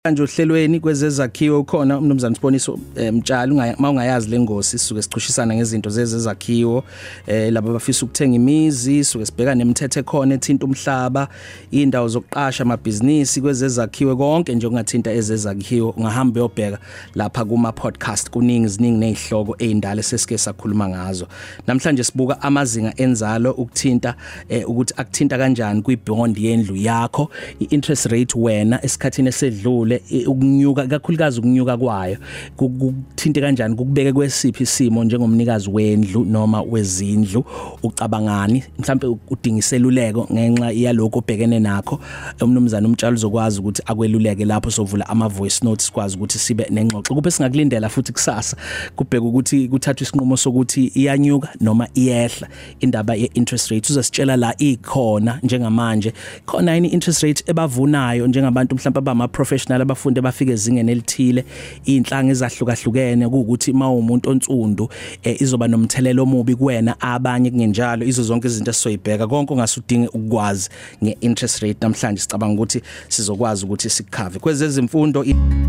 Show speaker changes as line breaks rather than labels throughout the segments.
Manje uhlelweni kwezezakhiwo ukhona umnumzana Siboniso Mtshali ungayazi lengosi sisuke sichushisana ngezinto zezakhiwo laba abafisa ukuthenga imizi suke sibheka nemithetho ekhona ethinta umhlaba indawo zokuqasha amabhizinisi kwezezakhiwo konke nje ungathinta ezezakhiwo ungahamba uyobheka lapha kuma podcast ziningi nezihloko ezindala sesike sakhuluma ngazo namhlanje sibuka amazinga enzalo ukuthinta ukuthi akuthinta kanjani kwi-bond yendlu yakho i-interest rate wena esikhathini esedlule ukunyuka kakhulukazi ukunyuka kwayo kuthinte kanjani kukubeke kwesiphi isimo njengomnikazi wendlu noma wezindlu ucabangani mhlambe udinga iseluleko ngenxa yaloko obhekene nakho umnumzana umtshalo uzokwazi ukuthi akweluleke lapho sovula ama voice notes kwazi ukuthi sibe nengxoxo kuphe singakulindela futhi kusasa kubheka ukuthi kuthathwa isinqumo sokuthi iyanyuka noma iyehla indaba ye-interest rate uzasitshela la ikhona njengamanje khona yini interest rate ebavunayo njengabantu mhlawumbe abama professional abafundi bafike ezingeni elithile inhlanga ezahlukahlukene ukuthi mawumuntu onsundu izoba nomthelelo omubi kuwena abanye kungenjalo izo zonke izinto esizoyibheka konke ongasudinge ukwazi nge-interest rate namhlanje sicabanga ukuthi sizokwazi ukuthi sikukhave kwezezimfundo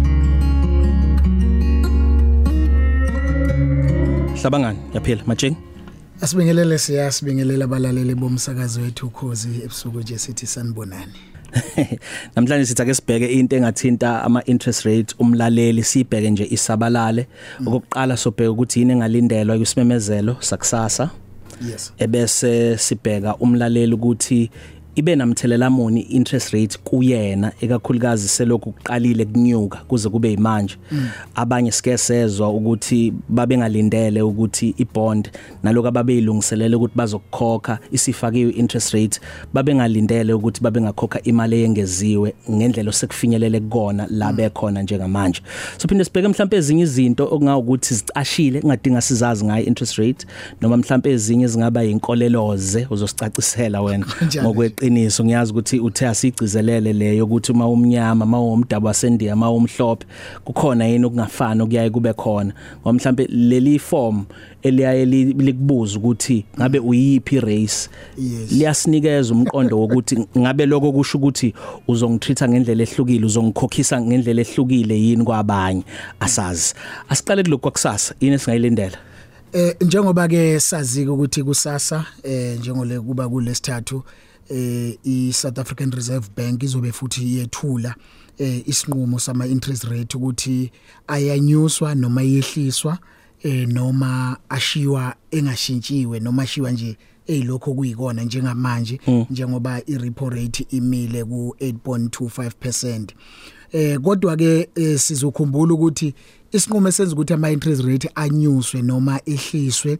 Hlabangani yaphila Majeng
Asibingelele siyasibingelela abalaleli bomsakazo wethu Ukhozi ebusuku nje sithi sanibonani
namhlanje sithi ake sibheke into engathinta ama interest rate umlaleli sibheke nje isabalale okokuqala sobheka ukuthi yini engalindelwa kusimemezelo sakusasa
yes
ebese sibheka umlaleli ukuthi ibe namthelela moni interest rate kuyena ekakhulukazi selokhu uqalile kunyuka kuze kube imanje abanye sike sezwa ukuthi babengalindele ukuthi ibond naloko ababeyilungiselele ukuthi bazokukhokha isifakiwe interest rate babengalindele ukuthi babengakhokha imali eyengeziwe ngendlela osekufinyelele kukona la bekhona njengamanje so phinde sibheke mhlawumbe ezinye izinto okungawukuthi zicashile engadinga sizazi ngayo interest rate noma mhlawumbe ezinye zingaba inkoleloze uzosicacisela wena qiniso ngiyazi ukuthi uthe asigcizelele leyo ukuthi uma umnyama uma umdabu wasendiya uma umhlophe kukhona yini okungafani okuyaye kube khona ngoba mhlambe leli form eliyaye likubuza ukuthi ngabe uyipi race liyasinikeza umqondo wokuthi ngabe lokho kusho ukuthi uzongitreata ngendlela ehlukile uzongikhokhisa ngendlela ehlukile yini kwabanye asazi asiqale kuloko kwakusasa yini esingayilindela
njengoba ke sazi ukuthi kusasa njengole kuba kulesithathu i-South African Reserve Bank izobe futhi yethula isinqumo sama interest rate ukuthi ayanyuswa noma yehliswa noma ashiwa engashintshiwe noma ashiwa nje lokho kuyikona njengamanje njengoba i-repo rate imile ku 8.25% kodwa ke sizokhumbula ukuthi isinqumo esenza ukuthi ama interest rate anyuswe noma ehliswe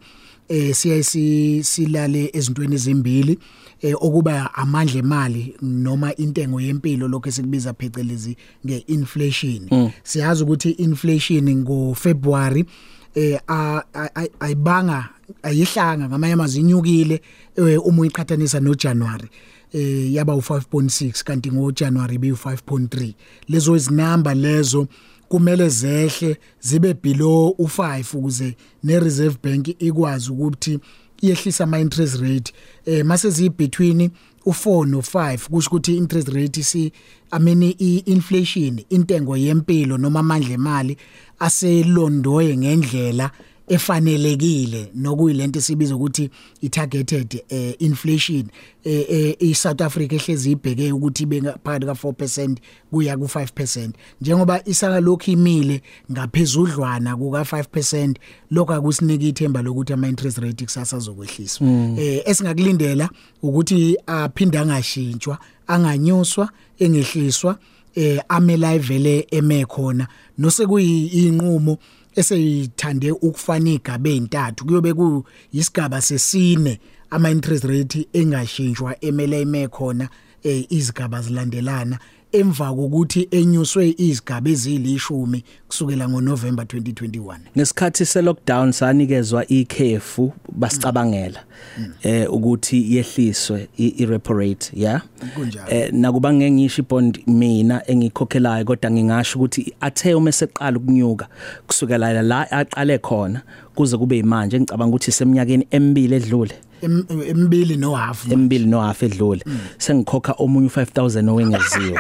silale ezintweni ezimbili okuba amandla emali noma intengo yempilo lokho esikubiza phecelezi ngeinflation siyazi ukuthi inflation ngoFebruary ayibanga ayihlanga ngamanye amazwi inyukile uma uyiqhathanisa noJanuary yaba u5.6 kanti ngoJanuary be u5.3 lezo izinamba lezo kumele zehle zibe below u5 ukuze neReserve Bank ikwazi ukuthi iyehlisa ama interest rate mase zi between u4 no5 kusho ukuthi interest rate inflation intengo yempilo noma amandla emali aselondoye ngendlela efanelekile nokuyilento sibiza ukuthi i-targeted inflation i-South Africa ehlezi ibheke ukuthi ibe phakathi ka4% kuya ku5% njengoba isaka lokhu imile ngaphezudlwana kuka5% lokho akusinike ithemba lokuthi ama interest rate kusasa zokwehliswa esingakulindela ukuthi aphinda angashintshwa anganyuswa engehliswa amela ivele emekhona nosekuyinqumo eseyithande ukufana igabe ezintathu kuyobe kuyisigaba sesine ama interest rate engashintshwa emele imekhona izigaba zilandelana emva kokuthi enyuswe izigaba ezilishumi kusukela ngoNovember 2021
ngesikhathi se-lockdown sanikezwa ikhefu basicabangela ukuthi yehliswe i-repo rate nakuba ngengisho ibond mina engikhokhelayo kodwa ngingasho ukuthi athe uma seqala ukunyuka kusukela la aqale khona kuze kube imanje ngicabanga ukuthi seminyakeni emibili edlule
emibili no half
edlule sengikhokha omunye 5000 owengeziwe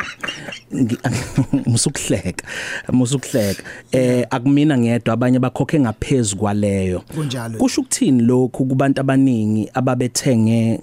musukuhleka akumina ngedwa abanye bakhokhe ngaphezulu kwaleyo kusho ukuthini lokho kubantu abaningi ababethenge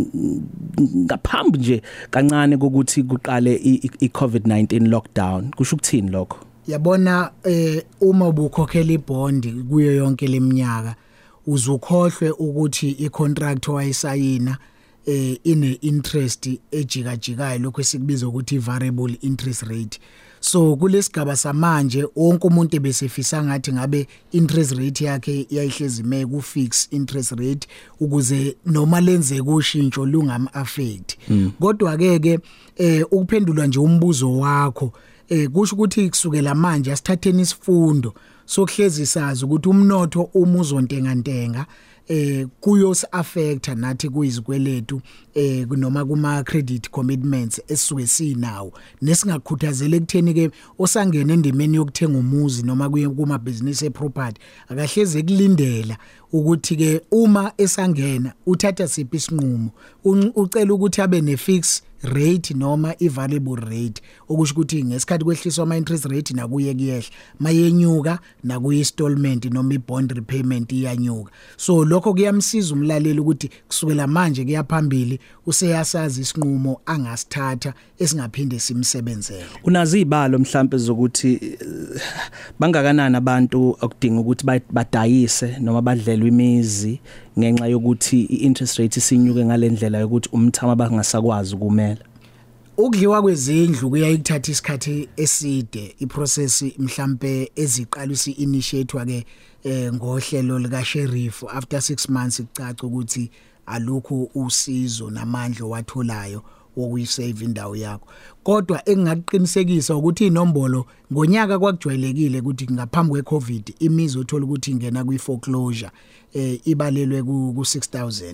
ngaphambi nje kancane kokuthi kuqale iCovid-19 lockdown kusho ukuthini lokho
yabona uma ubukhokhela ibhondi kuyo yonke leminyaka uzukhohlwe ukuthi icontract owayisayina ine interest ejikajikayo lokho esikubiza ukuthi variable interest rate so kulesigaba samanje wonke umuntu ebesefisa ngathi ngabe interest rate yakhe yayihlezi ime ku fix interest rate ukuze noma lenze kushintsho lungam affect kodwa ke ukuphendula nje umbuzo wakho kusho ukuthi kusukela manje asithatheni isifundo sokuhlezi sazi ukuthi umnotho uma uzontengantenga kuyos affecta nathi kuyizikweletu noma kuma credit commitments esisuke sinawo nesingakhuthazele ekutheni ke osangena endimeni yokuthenga umuzi noma kuma business eproperty akahleze kulindela ukuthi ke uma esangena uthatha siphi isinqumo ucela ukuthi abe ne fix rate noma i-variable rate okusho ukuthi ngesikhathi kwehliswa ama interest rate nakuye kuyehla mayenyuka nakuyi installment noma i-bond repayment iyanyuka so lokho kuyamsiza umlaleli ukuthi kusukela manje kuyaphambili useyasazi isinqumo angasithatha esingaphinde simsebenzele
unazi ibalo mhlambe zokuthi bangakanani abantu okudinga ukuthi badayise noma badlelwe imizi ngenxa yokuthi i-interest rate isinyuke ngalendlela yokuthi umthamo bangasakwazi ukumela
ukudliwa kwezindlu kuyayithatha isikhathi eside iprocess mhlambe eziqalisa initiate ke ngohlelo lika sheriff after 6 months icaca ukuthi alukho usizo namandla watholayo wokuyisave indawo yakho kodwa engaqinisekisa ukuthi inombolo ngonyaka kwakujwayelekile ukuthi ngaphambi kweCovid imizi othola ukuthi ingena kwiforeclosure ibalelwe ku 6000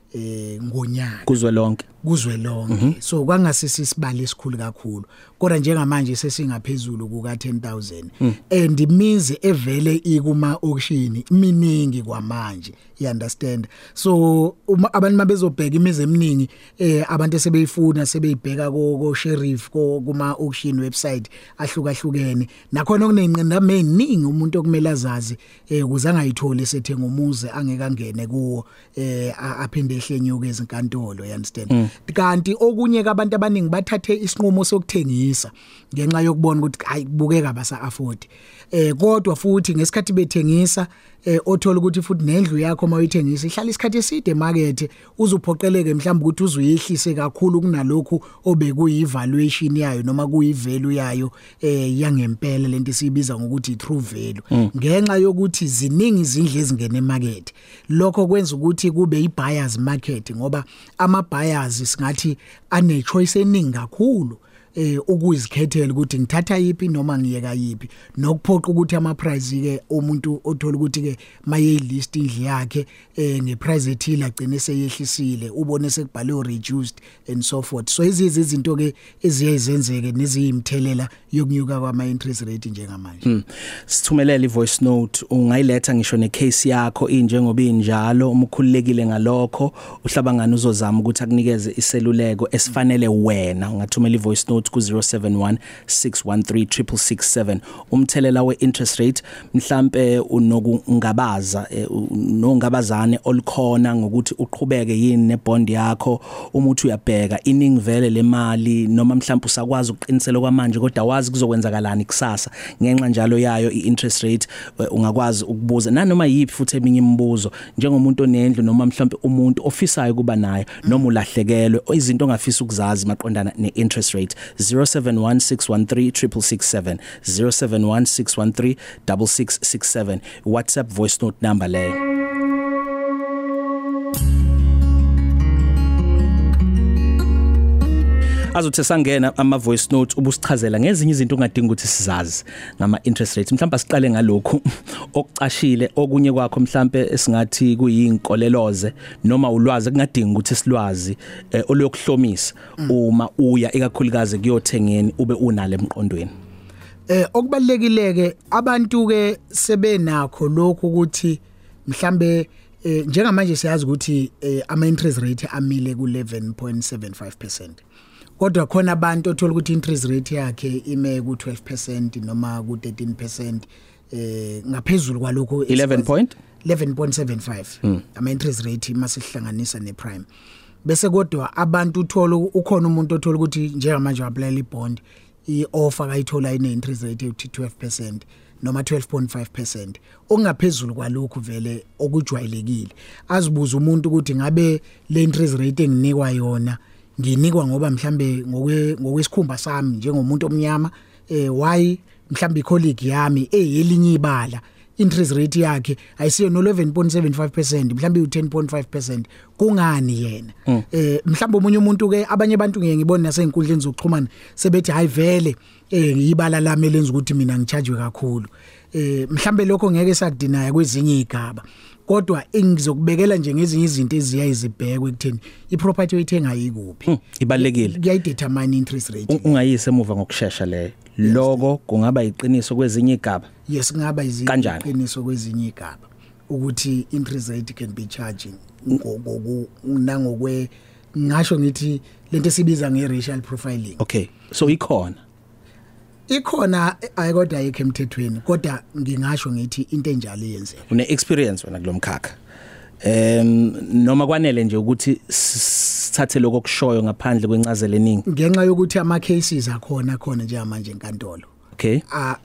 ngonyaka kuzwelonke so kwangasisi isibali esikhulu kakhulu kodwa njengamanje sesingaphezulu kuka 10000 and imizi evele ikuma auction miningi kwamanje you understand so abantu mabezobheka imizi eminingi abantu sebeyifuna sebeyibheka ko sheriff kuma auction website ahlukahlukene nakhona kunenqindama eziningi umuntu okumele azazi ukuze angayitholi sethenga umuzi angeke angene kuwo aphinde ehlenyuke ezinkantolo you understand kanti okunye abantu abaningi bathathe isinqumo sokuthengisa ngenxa yokubona ukuthi hayi kubukeka basa afford kodwa futhi ngesikhathi bethengisa othola ukuthi futhi nendlu yakho mawuyithengisa ihlala isikhathi eside emarket uzuphoqeleke mhlawumbe ukuthi uzuyehlise kakhulu kunalokhu obekuyi evaluation yayo noma kuyi value yayo yangempela lento esibiza ngokuthi true value ngenxa yokuthi ziningi izindlu ezingena emarket lokho kwenza ukuthi kube i-buyers market ngoba ama buyers singathi ane choice eningi kakhulu ukuzikhethela ukuthi ngithatha yipi noma ngiyeka yipi nokuphoqa ukuthi ama price ke umuntu othola ukuthi ke maye list indlu yakhe ngeprice ethile agcine seyehlisile ubone sekubhaliwe reduced and so forth so izinto ke eziyenzeke neziyimthelela yokunyuka kwama interest rate njengamanje
sithumelela ivoice note ungayiletha ngisho necase yakho injengoba injalo umkhululekile ngalokho uhlabangana uzozama ukuthi akunikeze iseluleko esifanele wena ungathumela ivoice note ku 0716136667 umthelela we-interest rate mhlambe unokungabaza nongabazane olukhona ngokuthi uqhubeke yini nebond yakho umuthi uyabheka iningi vele lemali noma mhlambe usakwazi ukuqinisela kwamanje kodwa wazi kuzokwenzakalani kusasa ngenxa njalo yayo i-interest rate ungakwazi ukubuza nanoma yipi futhi eminye imibuzo njengomuntu onendlu noma mhlambe umuntu ofisayo kuba nayo noma ulahlekelwe izinto ongafisa ukuzazi maqondana ne-interest rate 0716136667 0716136667 WhatsApp voice note number leyo azothe sangena ama voice note ubusichazela ngezinye izinto ongadinga ukuthi sizazi ngama interest rates mhlawumbe siqale ngalokho okucashile okunye kwakho mhlawumbe esingathi kuyinkoleloze noma ulwazi kungadinga ukuthi silwazi oluyokuhlomisa uma uya ekakhulukazi kuyothengeni ube unale emqondweni
okubalekileke abantu ke sebenakho lokho ukuthi mhlambe njengamanje siyazi ukuthi ama interest rate amile ku 11.75%. Kodwa khona abantu othola ukuthi interest rate yakhe ime ku 12% noma ku 13%, ngaphezulu kwalokho 11.75 ama interest rate masihlanganisa ne prime. Bese kodwa abantu uthola ukhona umuntu othola ukuthi njengamanje apply ibond ioffer kayithola ine interest rate ethi 12% noma 12.5%, ongaphezulu kwalokho vele okujwayelekile. Azibuza umuntu ukuthi ngabe le interest rate enginikwa yona nginikwa ngoba mhlambe ngokwesikhumba sami njengomuntu omnyama, why mhlambe icolleague yami eyelinye ibala interest rate yakhe ayisiyo no 11.75%, mhlambe u10.5%, kungani yena? Mhlambe omunye umuntu ke, abanye abantu ngeke ngibone nasenkundleni zokuxhumana sebethi hayi vele ngiyibala lami lenza ukuthi mina ngichargewe kakhulu. Mhlambe lokho ngeke sakudinaya kwezinye igaba, kodwa engizokubekela nje ngezinye izinto eziyayizibhekwe ekutheni iproperty oyithenga yikuphi
ibalekile,
kuyayidetermine interest rate.
Ungayise emuva ngokusheshsha le lokho kungaba iqiniso kwezinye igaba.
Yes, kungaba iqiniso kwezinye igaba ukuthi interest rate can be charging nangokwe ngisho ngithi lento esibiza nge-racial profiling.
Okay, so ikhona
ayikodwa ayikho emthethweni, kodwa ngingasho ngithi into enjalo yenze.
Une experience wena kulomkhakha noma kwanele nje ukuthi sithathe lokho kushoyo ngaphandle kwencazelo eningi
ngenxa yokuthi ama cases khona nje manje enkantolo.
Okay,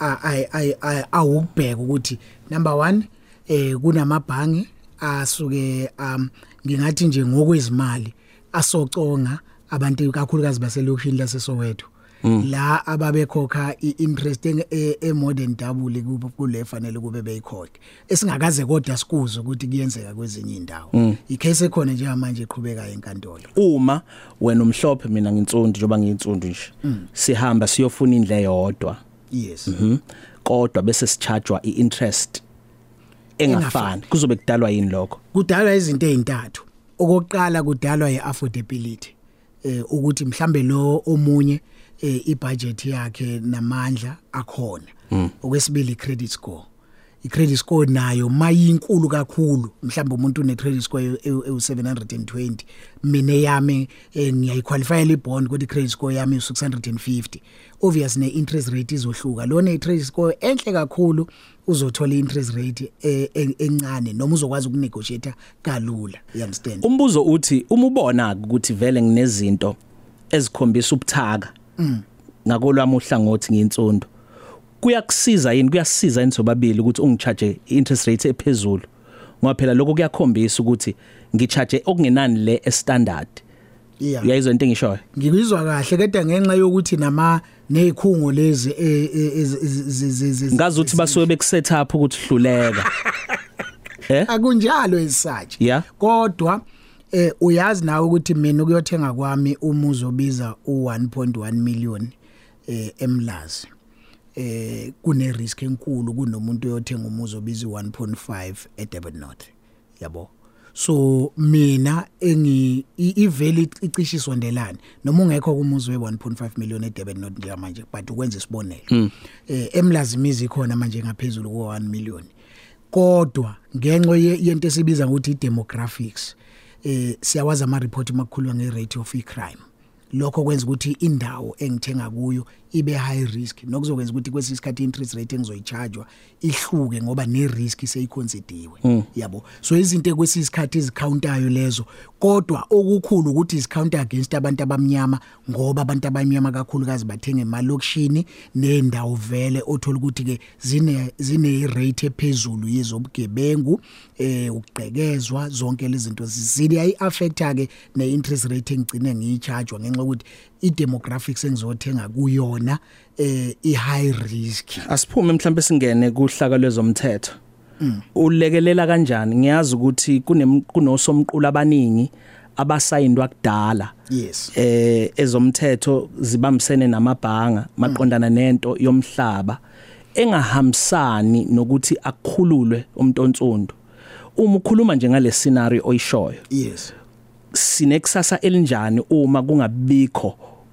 awubheka ukuthi number 1 kunamabhangi asuke ngingathi nje ngokwezimali asoconga abantu kakhulukazi baselokishini laseSoweto, la ababekhokha iinterest more than double kule fanele kube beyikhokhe, esingakaze kodwa sikuzo ukuthi kuyenzeka kwezinye indawo. Icase ekhona nje manje iqhubeka enkantolo.
Uma wena umhlophe mina ngintsundu njoba ngintsundu nje sihamba siyofuna indle yodwa,
yes,
kodwa bese sichargewa iinterest engafani, kuzobe kudalwa yini lokho?
Kudalwa izinto ezintathu. Okokuqala kudalwa iaffordability, ukuthi mhlambe lo omunye ibudget yakhe namandla akhona. Okwesibili credit score. I-credit score nayo mayinkulu kakhulu, mhlambe umuntu une credit score e720, mina yami ngiyayiqualify ibond kodwa i-credit score yami u650, obviously ne-interest rate izohluka. Lona i-credit score enhle kakhulu uzothola i-interest rate encane noma uzokwazi ukunegotiate kalula, you understand?
Umbuzo uthi uma ubona ukuthi vele nginezinto ezikhombisa ubuthaka ngakolwami uhlangothi ngintsundo, kuyasiza yini sobabili ukuthi ungicharge interest rate ephezulu, ngoba phela lokho kuyakhombisa ukuthi ngicharge okungenani le standard.
Yeah,
uyayizwa into engishoyo?
Ngikuzwa kahle, kodwa ngenxa yokuthi nezikhungo lezi
ngazi ukuthi basuke bekuset up ukuthi hluleka.
Akunjalo esathi.
Yeah,
kodwa uyazi nawe ukuthi mina ukuyothenga kwami umuzi obiza u1.1 million eMlazi, kune risk enkulu kunomuntu oyothenga umuzi obiza u1.5 eDurban North, yabo. So mina i-value icishiswa ndelana noma ungekho kumuzi we1.5 million eDurban North nje manje, but ukwenza isibonelo eMlazi imizi ikhona manje ngaphezulu ko1 million, kodwa ngenxa yento esibiza ukuthi i-demographics, siyawazi ama report makhulu nge-rate of crime. Lokho kwenza ukuthi indawo engithenga kuyo ibe high risk, nokuzokwenza ukuthi kwesisikhathi interest rate engizoyichargewa ihluke ngoba ne risk seyiconsidiwe, yabo. So izinto kwesisikhathi izicountayo lezo, kodwa okukhulu ukuthi izicounter against abantu abamnyama, ngoba abantu abamnyama kakhulukazi bathenga emalokishini nendawo vele othola ukuthi ke zine rate ephezulu yezobugebengu, ukugqekezwa, zonke lezi zinto ziyayi affect ke ne interest rate engicine ngiyichargewa ngenxa ukuthi i-demographics engizothenga kuyona i-high risk.
Asiphume mhlambe singene kuhlaka lwezomthetho. Ulekelela kanjani? Ngiyazi ukuthi kunosomqulu abaningi abasayindwa kudala.
Yes.
Ezomthetho zibambisene namabhanga maqondana nento yomhlaba engahambisani nokuthi akukhululwe umntontsondo. Uma ukhuluma nje ngale scenario oyishoyo.
Yes.
Sinekusasa elinjani uma kungabikho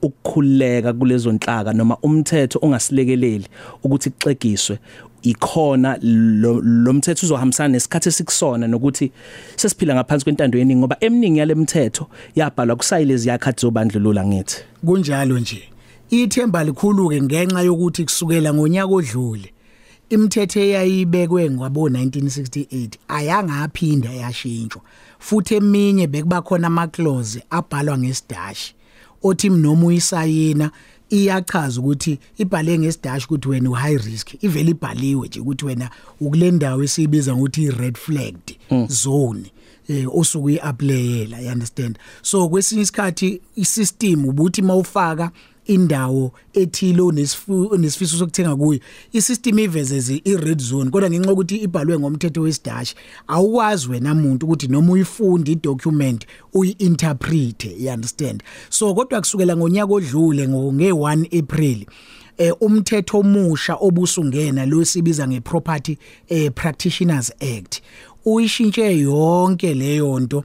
ukukhuleka kulezo nhlaka noma umthetho ongasilekeleli ukuthi kuxegiswe ikhona lo mthetho uzohambisana nesikhathi esikusona nokuthi sesiphila ngaphansi kwentando yeningi ngoba eminingi yale mithetho yabhalwa kusayilezi yakhathi zobandlululo ngithi
kunjalo nje ithemba likhulu ke ngenxa yokuthi kusukela ngonyaka odlule imithetho eyayibekwe ngabo 1968 ayangaphinda yashintshwa futhi eminye bekuba khona ama clause abhalwa ngesidashi othi noma uyisayina iyachaza ukuthi ibhale ngesidashi ukuthi wena u-high risk ivele ibhaliwe nje ukuthi wena ukule ndawo esibiza ngokuthi red flagged zone osuku iaplayela you understand so kwesinye isikhathi isystem ubuthi mawufaka indawo ethilo nesifiso sokuthenga kuyo isystem iveze ired zone kodwa ngenxa ukuthi ibhalwe ngomthetho wesidashi awukwazi wena umuntu ukuthi noma uyifunde idocument uyi-interpret you understand so kodwa kusukela ngonyaka odlule nge-1 April umthetho omusha obusungena lo sibiza ngeProperty Practitioners Act uyishintshe yonke leyo nto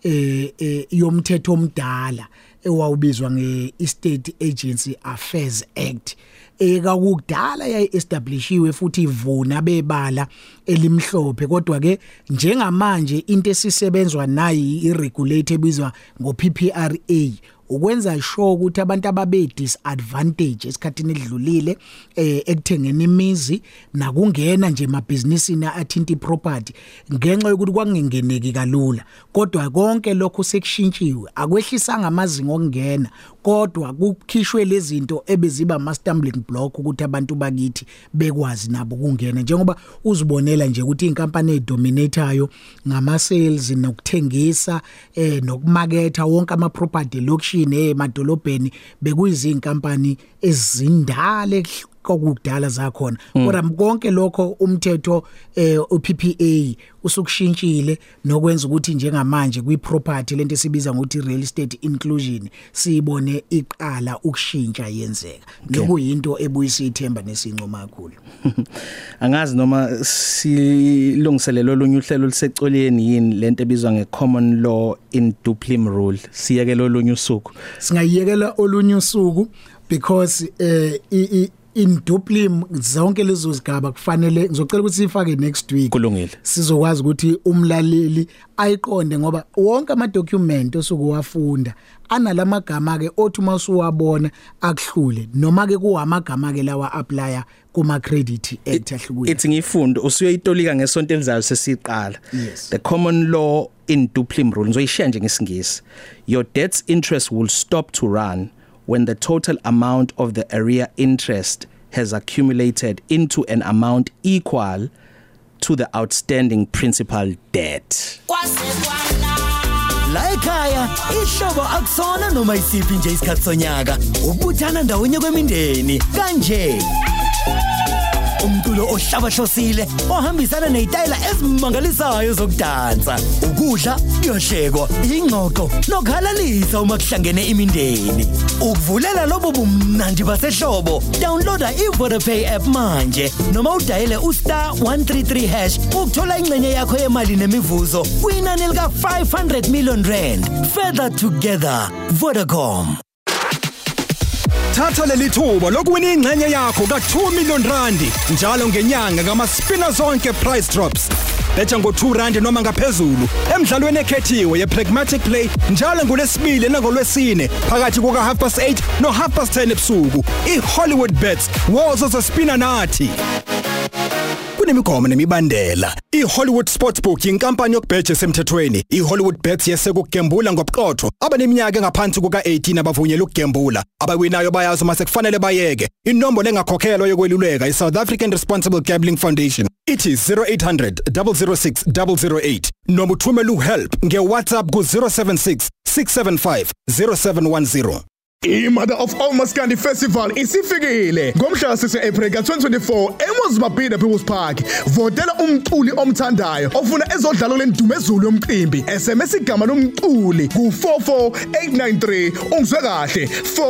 yomthetho omdala ewawubizwa nge-Estate Agency Affairs Act ekakudala yayi-establishiwe futhi ivuna bebala elimhlophe kodwa ke njengamanje into esisebenzwa nayi iregulator ebizwa ngo-PPRA ukwenza sure ukuthi abantu ababe disadvantage esikhathini edlulile ekuthengeni imizi nakungena nje emabhizinisini athinta iproperty ngenxa yokuthi kwangengeneki kalula kodwa konke lokho sekushintshiwe akwehlisanga amazinga okungena kodwa kukhishwe lezi zinto ebeziba ama stumbling block ukuthi abantu bakithi bekwazi nabo ukungena njengoba uzibonela nje ukuthi inkampani edominatayo ngama sales nokuthengisa nokumaketha wonke ama property lokushini emadolobheni bekuyizinkampani ezindale kokudala zakhona kodwa konke lokho umthetho uPPA usukushintshile nokwenza ukuthi njengamanje kwiproperty lento esibiza ngokuthi real estate inclusion siyibone iqala ukushintsha yenzeka nekuyinto ebuyisa ithemba nesinqoma kakhulu
angazi noma silungiselelo olunye uhlelo lisecoleni yini lento ebizwa ngecommon law induplim rule siyekela olunye usuku
singayiyekela olunye usuku because induplim zonke lezo zigaba kufanele ngizocela ukuthi sifake next week
kulungile
sizokwazi ukuthi umlaleli ayiqonde ngoba wonke ama document osukuwafunda analamagama ke othi masuwabona akuhlule noma ke kuhamagama ke lawa applyer kuma credit act ahlukile
ithi ngifunde usuyoyitolika ngesonto elizayo sesiqala the common law induplim rule ngizoyishiya nje ngesingisi your debt's interest will stop to run when the total amount of the arrear interest has accumulated into an amount equal to the outstanding principal debt.
La ekhaya ishobo akusona noma isiphi nje isikhathi sonyaka ukubuthana ndawonye kwemindeni kanje umculo ohlabahlosile ohambisana nezitayela ezimangalisayo zokudansa ukudla kuyoshekwa ingxoxo nokhalalisa uma kuhlangene imindeni ukuvulela lobo bumnandi basehlobo downloada iVodapay app manje noma udayele *133# ukuthola ingcenye yakho yemali nemivuzo kwinani lika 500 million rand further together Vodacom.
Thatha leli thuba lokuwina ingcenye yakho ka2 million rand njalo ngenyanga ngama spinner zonke price drops. Betha ngo2 rand noma ngaphezulu emidlalweni ekhethiwe yepragmatic play njalo ngolesibili nangolwesine phakathi kuka 8:30 no 10:30 ebusuku. iHollywood Bets wozo zospinner nathi. Kunemigomo nemibandela. iHollywood Sportsbook inkampani yokubheja esemthethweni. iHollywood Bets yesekugembula ngobuqotho. Abaneminyaka engaphansi kuka18 abavunyelwe ukugembula. Abawinayo bayazi mase kufanele bayeke. Inombolo engakhokhelwa yokweluleka iSouth African Responsible Gambling Foundation. Ithi 0800 006 008. Noma uthumela uhelp ngeWhatsApp ku076 675 0710.
iMother of All Maskandi Festival isifikile ngomhla wesi-April ka-2024 Phuzi Mabhida People's Park. Votela umculi omthandayo ofuna ezodlala kule ndumezulu yomqimbi. SMS igama lomculi ku 44893. Ungizwe kahle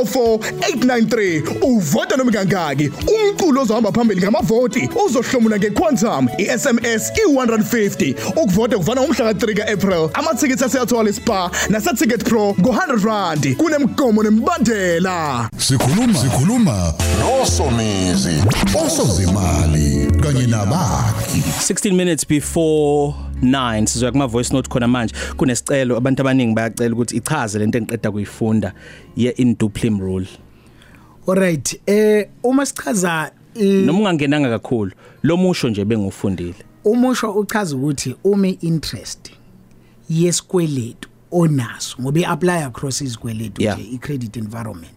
44893. Uvota noma kangaki. Umculi ozohamba phambili ngamavoti uzohlomula ngequantum. iSMS i150. Ukuvota kuvana umhla ka3 April. Amathiketi aseyathola eSpa nasa Ticket Pro ngo100 kunemgomo nembandela.
Sikhuluma noSomizi osozimali kanye nabakhi
16 minutes before 9 sizoya kuma voice note khona manje kunesicelo abantu abaningi bayacela ukuthi ichaze lento engiqeda kuyifunda ye induplim rule.
Alright uma sichaza
noma ungangenanga kakhulu lo musho nje bengufundile.
Umusho uchaza ukuthi interest yesikweletu onaso ngoba iapply across izikweletu nje icredit environment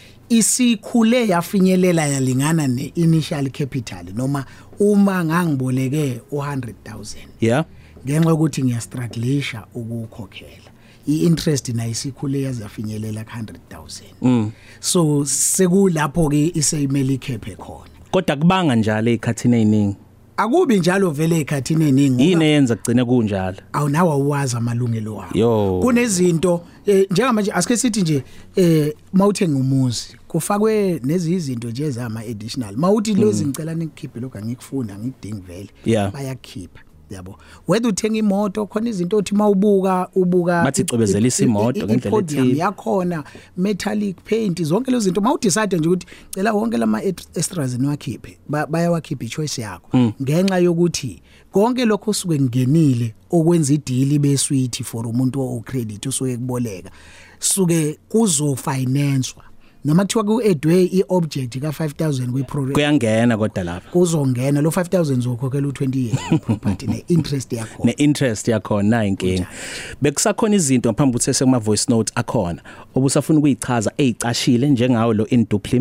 isikhule yafinyelela yalingana neinitial capital noma uma ngangiboleke 100,000 ngenxa ukuthi ngiyastrugglisha ukukhokhela iinterest nayo isikhule yazafinyelela 100,000 so sekulapho ke iseyimeli ikhephe khona
kodwa kubanga njalo ezikhathini eziningi
akubi njalo vele ekhathini eziningi
yini yenza kugcine kunjalo
awunawa uwazi amalungelo wakho kunezinto njengamanje asike sithi nje mawuthenga umuzi kufakwe nezizinto nje ezama additional mawuthi lozi ngicela nikukhiphe lokho angikufunda ngikudingi vele bayakhipha yabo whether uthenga imoto khona izinto othi mawubuka
bathi cibezelisa imoto ngendlela ethi
yakhona metallic paint zonke lezi zinto mawudecide nje ukuthi cela wonke lama extras niwakhiphe bayawakhipha ichoice yakho ngenxa yokuthi konke lokho suke ngenile okwenza ideal ibe sweet for umuntu ocredit usuke kuboleka suke kuzo financewa noma kuthiwa kuedwe iobject ka5000 kwiproject
kuyangena kodwa lapha
kuzongena lo 5000 zokhokhela u20 year property
ne-interest yakhona inkinga bekusakhona izinto ngaphambi ukuthi sekuma voice note akhona obusafuna ukuyichaza ezicashile njengawo lo induplim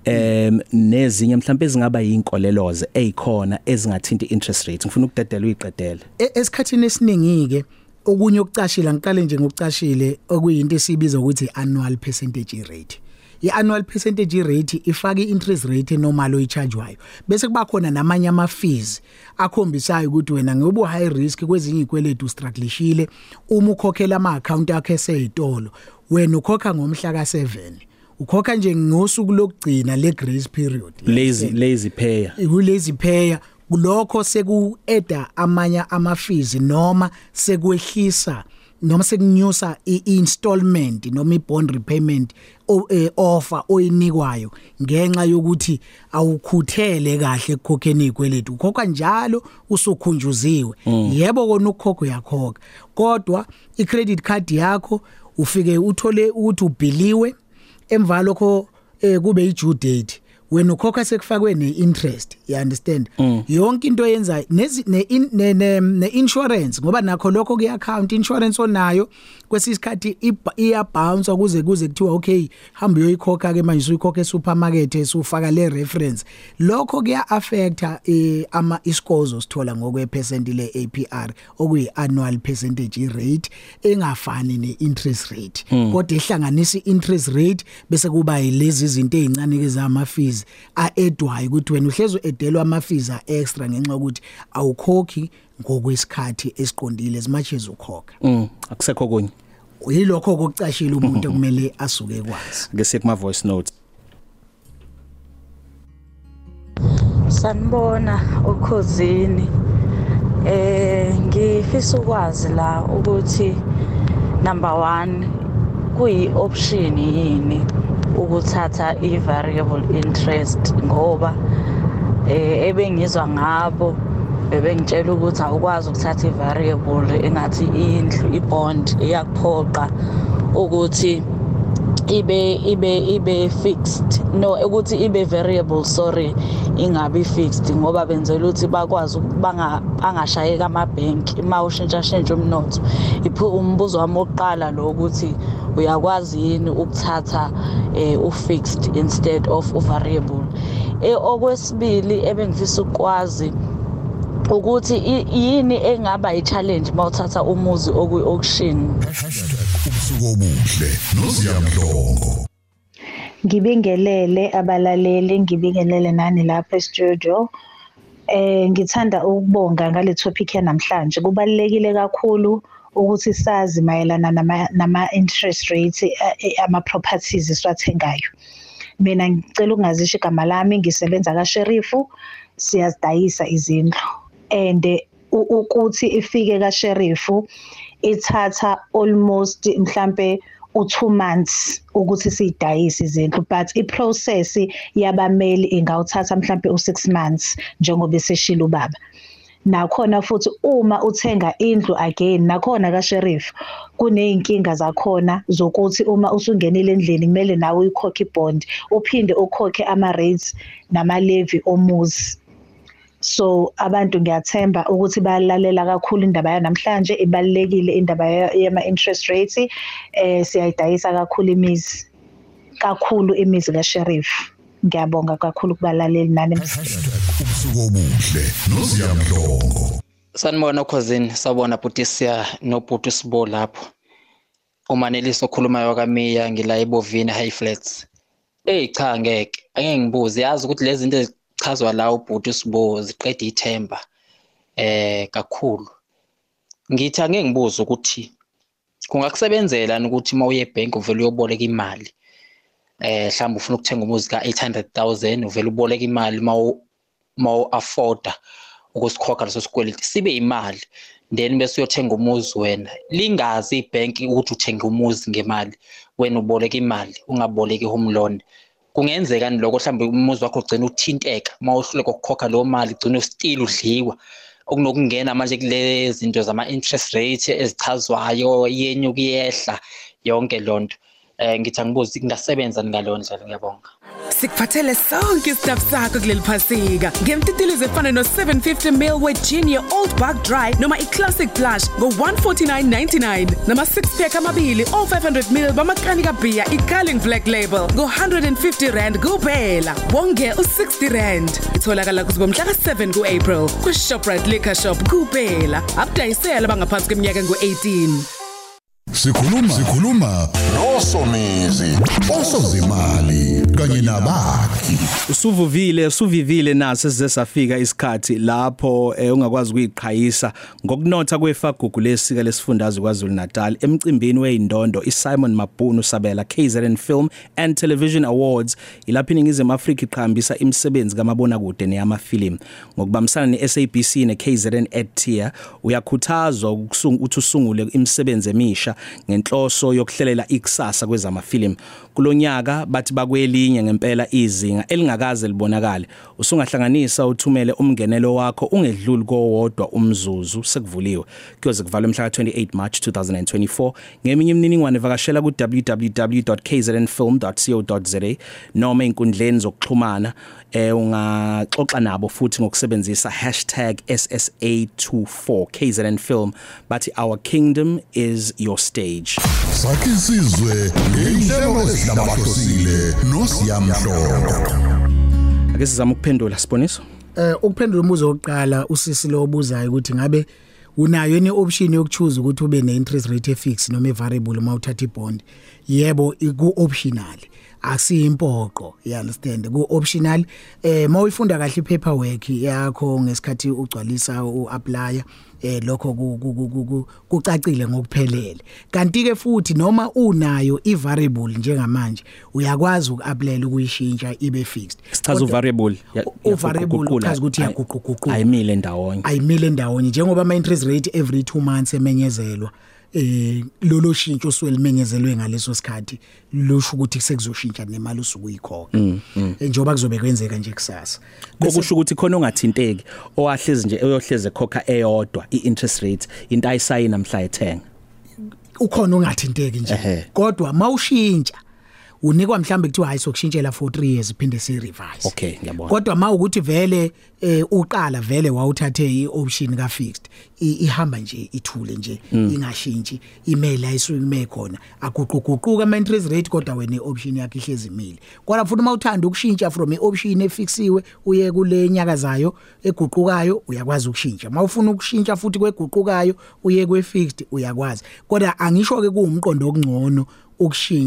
nezinye mhlawumbe ezingaba yinkoleloze ezikhona ezingathinta interest rate ngifuna ukudedela uyiqedele
esikhathini esiningi ke okunye okucashila ngiqale nje ngokucashile okuyinto esibiza ukuthi annual percentage rate i-annual percentage rate ifaka i-interest rate normal oyichargewayo bese kuba khona namanye ama fees akhombisayo ukuthi wena ngoba high risk kwezinye ikweletu ustrugglishile uma ukhokhela ama account akhe eseyitolo wena ukhokha ngomhla ka7 ukhokha nje ngosuku lokugcina le grace period
lazy payer
kulokho sekueda amanye ama fees noma sekwehlisa noma sekunyusa i-installment noma i-bond repayment offer oyinikwayo ngenxa yokuthi awukhuthele kahle ekukhokheni ikweletu ukhokha njalo usukhunjuziwe yebo kona ukukhokho yakhokha kodwa i-credit card yakho ufike uthole ukuthi ubhiliwe emva lokho kube i-due date wena ukhokha sekufakwe ne-interest you understand yonke into yenza ne-insurance ngoba nakho lokho ku-account insurance onayo kwesisikhathi iya-bounce kuze kuthiwa okay hamba uyoyikhokha ke manje uyikhokha esupermarket esufaka le reference lokho kuya-affecta i-scores osithola ngokwe-percent le-APR okuyi-annual percentage rate engafani ne-interest rate kodwa ihlanganisa i-interest rate bese kuba yilezi izinto ezincane ke zama fees aedwayo ukuthi wena uhlezi edelwa ama fees extra ngenxa ukuthi awukhokhi ngokwesikhathi esiqondile as much as ukhokha
akusekho kunye
uyilokho kokucashila umuntu kumele asuke kwazi
ngese kuma voice notes
sanibona ukhosini ngifisa ukwazi la ukuthi number 1 kuyi option yini ukuthatha i-variable interest ngoba ebengizwa ngabo bebengitshela ukuthi awukwazi ukuthatha i-variable engathi indlu i-bond iyakuphoqa ukuthi ibe fixed no ukuthi ibe variable ingabi fixed ngoba benzela ukuthi bakwazi angashayeka amabhenki mawushintsha umnotho umbuzo wami oqala lo ukuthi uyakwazi yini ukuthatha u-fixed instead of u-variable okwesibili ebengifisa ukwazi ukuthi yini engaba i-challenge mawuthatha umuzi okuyi-auction
ubusuku obuhle noZiyamdlongo
ngibingelele abalaleli ngibingelele nani lapha e-studio Ngithanda ukubonga ngale topic yanamhlanje. Kubalekile kakhulu ukuthi sazi mayelana nama interest rates ama properties esiwathengayo. Mina ngicela ukungazisho igama lami, ngisebenza kaSherifu, siyazidayisa izindlu. And ukuthi ifike kaSherifu ithatha almost mhlambe u2 months ukuthi sidayise izindlu, but iprocess yabameli ingawuthatha mhlambe u6 months njengoba eseshila ubaba. Nakhona futhi uma uthenga indlu again nakhona kaSherifu kuneyinkinga zakhona zokuthi uma usungenile endlini kumele nawe uyikhokhe ibond, uphinde ukhokhe ama rates nama levy omuzi. So abantu ngiyathemba ukuthi bayalalela kakhulu indaba yanamhlanje, ibalekile indaba yama interest rates. Siyayidayisa kakhulu imizi kaSherifu. Ngiyabonga kakhulu kubalaleli nani.
Ubusuku obuhle noZiyamhlongo.
Sanibona Khosini, sabona Butisia noBhuti Sibo lapho. Umaneliso okhulumayo kaMiya ngila eBovina High Flats. Cha angeke ngibuze, yazi ukuthi lezi zinto ezichazwa la uBhuti Sibo ziqeda ithemba kakhulu. Ngithi angeke ngibuze ukuthi kungakusebenzela ukuthi mawuye ebank uvele uyoboleka imali. Mhlawumbe ufuna ukuthenga umuzi ka800,000 uvela uboleka imali mawu afforda ukusikhokha leso sikweleti sibe imali, then bese uyothenga umuzi wena. Lingazi ibank ukuthi uthenga umuzi ngemali wena uboleka imali, ungaboleki home loan. Kungenzeka lokho mhlawumbe umuzi wakho ugcina uthinteka mawuhluleka ukukhokha lo mali, ugcina still udliwa. Okunokungena manje kule zinto zama interest rate ezichazwayo yenyuka iyehla yonke lonto. Ngithi angibuzi kungasebenza ngalo ndlela. Ngiyabonga.
Sikuphathele sonke isitaff sakho kuleli phasika ngemtitilizo efana no750ml Virginia Old Buck Dry noma iClassic Plush ngo149.99 nama 6 pack amabili o500ml bamakanika beer iCarling Black Label ngo150 kuphela, wonge u60. Itholakala kuzomhla ka7 kuApril kuShoprite Liquor Shop kuphela. Abadayisela bangaphansi kweminyaka ngo18.
Sikhuluma noSomizi osozimali kanye nabakhi.
Usuvivile naso size safika isikhathi lapho ungakwazi ukuyiqhayisa ngokunotha kwefagugu lesika lesifundazwe kwaZulu Natal emcimbini weindondo iSimon Mabhunu Sabela KZN Film and Television Awards. Ilapha iningizimu Afrika iqhambisa imisebenzi kamabona kude neyamafilimu ngokubambisana neSABC neKZN EdTier. Uyakhuthazwa ukuthi usungule imisebenzi emisha ngenhloso yokuhlelela ikusasa kwezamafilimu. Kulonyaka bathi bakwelinye ngempela izinga elingakaze libonakala. Usungahlanganisa uthumele umngenelo wakho ungedluli kowodwa umzuzu sekuvuliwe. Kuyoze kuvalwe mhla ka28 March 2024. Ngeminye imininingwane vakashela ku www.kznfilm.co.za noma inkundleni zokuxhumana. Ungaxoxa nabo futhi ngokusebenzisa #SSA24 KZN Film. Bathi our kingdom is your stage.
Sakisizwe ngehlelo esilabahlosile noSiyamhlongo.
Ake sizama ukuphendula Siboniso.
Ukuphendula umuzo wokuqala usisi lo obuzayo ukuthi ngabe unayo yini option yokuchoose ukuthi ube ne interest rate efix noma evariable uma uthatha ibond. Yebo, iku optional. Asimpoqo, you understand, ku optional. Mawuyifunda kahle ipaperwork yakho ngesikhathi ugcwalisa uapply lokho kucacile ngokuphelele. Kanti ke futhi noma unayo ivariable njengamanje uyakwazi ukuapply ukuyishintsha ibe fixed.
Sichaza uvariable.
Uvariable uchaza ukuthi yaguquguquka.
Ayimile ndawonye
njengoba ama interest rate every 2 months emenyezelwa. Lolo shintsho swelimenyezelwe ngaleso sikhathi lusho ukuthi sekuzoshintsha nemali usukuyikhokha njengoba kuzobe kwenzeka nje kusasa.
Kokusho ukuthi khona ongathinteki owahlezi nje oyohleze khokha eyodwa iinterest rate into ayisayina mhla ethenga.
Ukhona ongathinteki nje. Kodwa mawushintsha unikwa mhlambe kuthiwa hayi sokushintshela for 3 years iphinde si revise.
Okay, ngiyabona.
Kodwa mawukuthi vele uqala vele wawuthathe ioption ka fixed ihamba nje ithule nje ingashintshi email ayisukume khona aguquguquka ama interest rate kodwa wena ioption yakhe ihlezi imile. Kodwa futhi mawuthanda ukushintsha from ioption efixiwe uye kule nyakazayo eguqukayo uyakwazi ukushintsha. Mawufuna ukushintsha futhi kweguqukayo uye kwe fixed uyakwazi. Kodwa angisho ke kuumqondo ongcono ukushintsha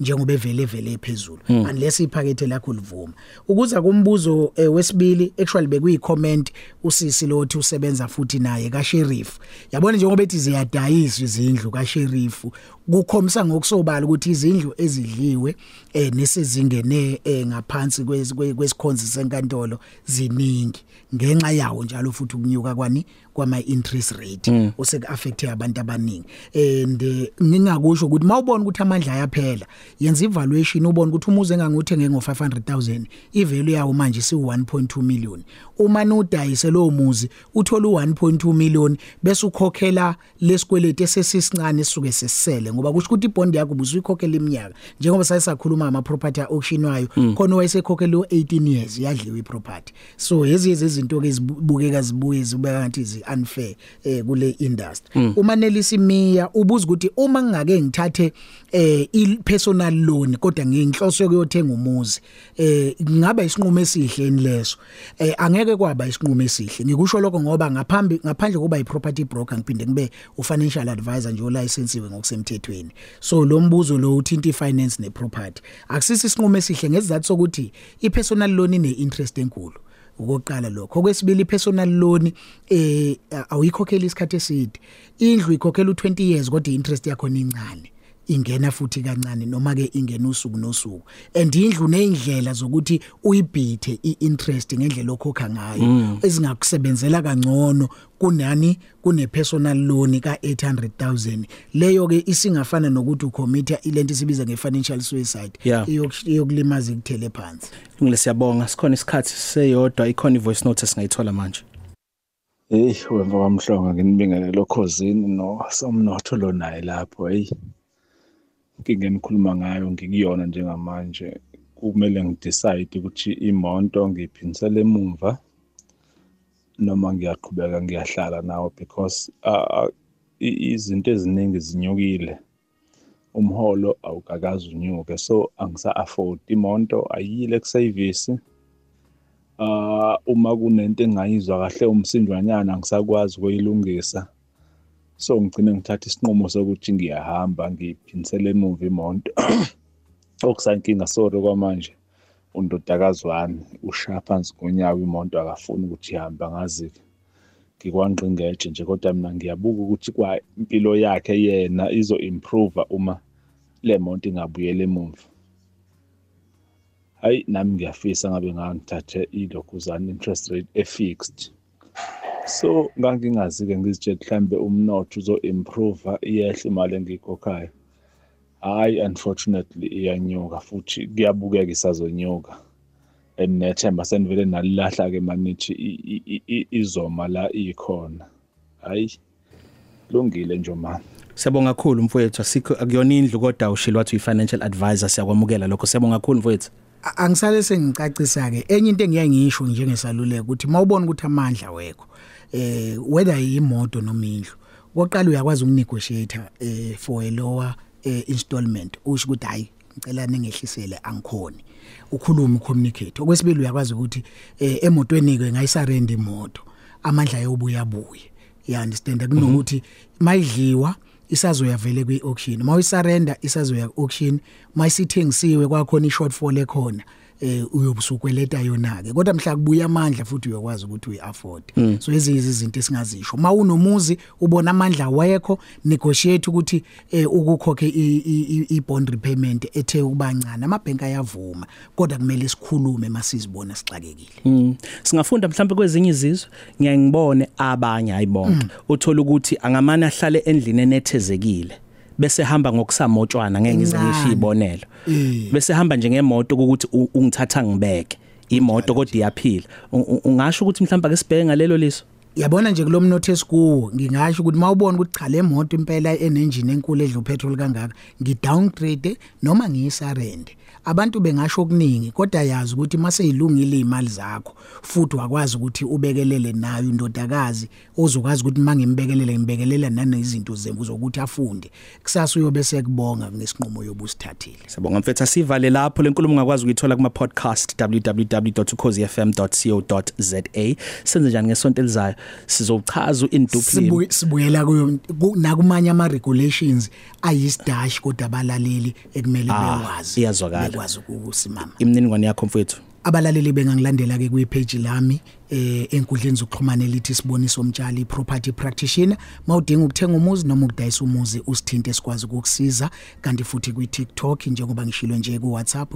njengoba vele ephezulu unless iphakethe lakho livuma ukuza kumbuzo wesibili actually bekuyi comment usisi lothi usebenza futhi naye ka sheriff yabona njengoba ethi ziyadayiswa izindlu ka sheriff kukhomisa ngokusobala ukuthi izindlu ezidliwe nesizingene ngaphansi kwesikhonzi senkantolo ziningi ngenxa yawo njalo futhi ukunyuka kwama interest rate oseke affect abantu abaningi and ngingakusho ukuthi mawubona ukuthi amandla ayaphela yenza evaluation ubona ukuthi umuzi enganguthenge ngo500,000 ivalue yawo manje si 1.2 million uma nudayise lo muzi uthola u1.2 million bese ukhokhela lesikweleti esesisincane sisuke sesisele ngoba kusho ukuthi ibond yakho ubusuyikhokhela iminyaka njengoba sayisakhuluma ama property auction wayo khona wayesekhokhela 18 years yadliwa iproperty so lezi izinto ke ezibukeka zibuye zibeka ngathi zi unfair kule industry uma Nelisi Miya ubuza ukuthi uma ngake ngithathe i-personal loan kodwa nginhloso yokuyothenga umuzi ngingaba isinqumo esihle enileso angeke kwaba isinqumo esihle ngikusho lokho ngoba ngaphandle kuba i-property broker ngiphinde ngibe u-financial advisor nje olicensiwe ngokusemthethweni so lo mbuzo lo uthinta i-finance ne-property akusisi isinqumo esihle ngesizathu sokuthi i-personal loan ine-interest enkulu ukoqala lokho okwesibili personal loan awuyikhokhela isikhathi eside indlu ikhokhela u20 years kodwa interest yakho incane ingena futhi kancane noma ke ingena usuku nosuku and indlu neindlela zokuthi uyibhithe iinterest ngendlela okhokha ngayo ezingakusebenzela kangcono kunani kune personal loan ka 800,000 leyo ke isingafana nokuthi ucommit ilento sibiza nge-financial suicide iyokulimaza ikuthele phansi
ngile siyabonga sikhona isikhathi seyodwa ikhona ivoice note esingayithola manje
wemva kwamhlonga nginibingelele lokhosini no somnotho lo naye lapho ngingenikhuluma ngayo ngikuyona njengamanje kumele ngidecide ukuthi imonto ngiphinisele emumva noma ngiyaqhubeka ngiyahlala nawo because izinto eziningi zinyukile umholo awukakazi unyuke so angisa afford imonto ayile kuservice uma kunento engayizwa kahle umsindwanyana ngisakwazi ukuyilungisa so ngicine ngithatha isinqumo sokuthi ngiyahamba ngiphinisele emuva imonto okusankinga sorry kwamanje undodakazi wami ushaya phansi konyawo imonto akafuni ukuthi ihambe ngazi ngikwanqingeje nje kodwa mina ngiyabuka ukuthi kwa impilo yakhe yena izo improve uma le monto ingabuyela emuva hayi nami ngiyafisa ngabe ngangithathe ilokhuzana interest rate efixed so ngangingazi ke ngizitshela mhlambe umnotho uzo improve iyehle imali engikhokhayo hayi unfortunately iyanyuka futhi kuyabukeka isazonyuka enethemba senivele nalilahla ke manithi izoma la ikhona hayi lungile nje manje
siyabonga kakhulu mfowethu asikho akuyona indlu kodwa ushilwa wathi financial advisor siyakwamukela lokho siyabonga kakhulu mfowethu
angisale sengicacisa ke enye into engiyangisho njengesaluleko ukuthi mawubona ukuthi amandla wekho whether imoto noma indlu oqala uyakwazi ukunegotiate for a lower installment usho ukuthi hayi ngicela ningehlisele angikhoni ukhuluma ucommunicate okwesibili uyakwazi ukuthi emotweni ke ngayisurrender imoto amandla yobuya you understand kunokuthi mayidliwa isazoya vele kwi-auction mayisurrender isazoya auction mayisithengisiwe kwakhona i-shortfall ekhona uyobusukweleta yona ke kodwa mhla kubuya amandla futhi uyakwazi ukuthi uyi-afford so izinto esingazisho mawunomuzi ubona amandla wekho negotiate ukuthi ukukhokhe i-bond repayment ethe ukubancane amabhenki ayavuma kodwa kumele sikhulume masizibona sixakekile
singafunda mhlawumbe kwezinye izizwe ngiyangibone abanye ayibonke uthola ukuthi angamana ahlale endlini enethezekile bese hamba ngokusamotshwana ngeke ngize ngisho ibonelo bese hamba nje ngemoto ukuthi ungithatha ngibeke imoto kodwa iyaphila ungasho ukuthi mhlawumbe ake sibheke ngalelo liso
yabona nje kulomnotho esikuwo ngingasho ukuthi mawubona ukuthi cha le moto impela enengine enkulu edla upetrol kangaka ngidowngrade noma ngiyisurrender abantu bengasho okuningi kodwa yazi ukuthi mase ilungile imali zakho futhi wakwazi ukuthi ubekelele nayo indodakazi ozokwazi ukuthi ngimbekelela nanezinto zembu zokuthi afunde kusasa uyobe sekubonga ngesinqumo yobusithathile
sibonga mfethu sivale lapho lenkulumo ungakwazi ukuyithola kuma podcast www.ukhozifm.co.za senze njani ngesonto elizayo sizochaza uindupli
sibuyela kuyo nakumanye ama regulations ayisidash kodwa abalaleli ekumele bewazi
iyazwakala
bekwazi ukusimama
imininingwane yakho mfowethu
abalaleli bengangilandela ke kwi-page lami enkundleni zokuxhumana elithi Siboniso Mtshali property practitioner mawudinga ukuthenga umuzi noma ukudayisa umuzi usithinte sikwazi ukukusiza kanti futhi kwi-TikTok njengoba ngishilo nje ku-WhatsApp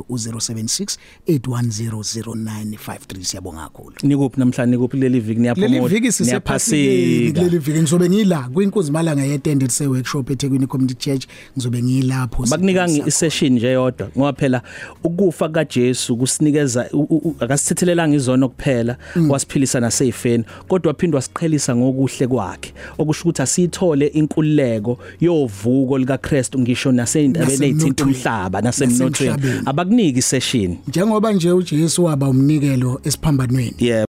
u07681000953 siyabonga kakhulu
nikuphi namhlanje nikuphi leli viki
niyaphasika leli viki ngizobe ngila kwinkunzi malanga yetended se workshop eThekwini Community Church ngizobe ngilapho
bakunika i-session nje yodwa ngoba phela ukufa kaJesu kusinikeza akasithethelelanga izono kuphela wasiphilisa naseyifeni kodwa waphindwa siqhelisa ngokuhle kwakhe okusho ukuthi asithole inkululeko yovuko lika Kristu ngisho naseyindabeni ezithinta umhlaba nasemnothweni abakuniki session
njengoba nje uJesu waba umnikelo esiphambanweni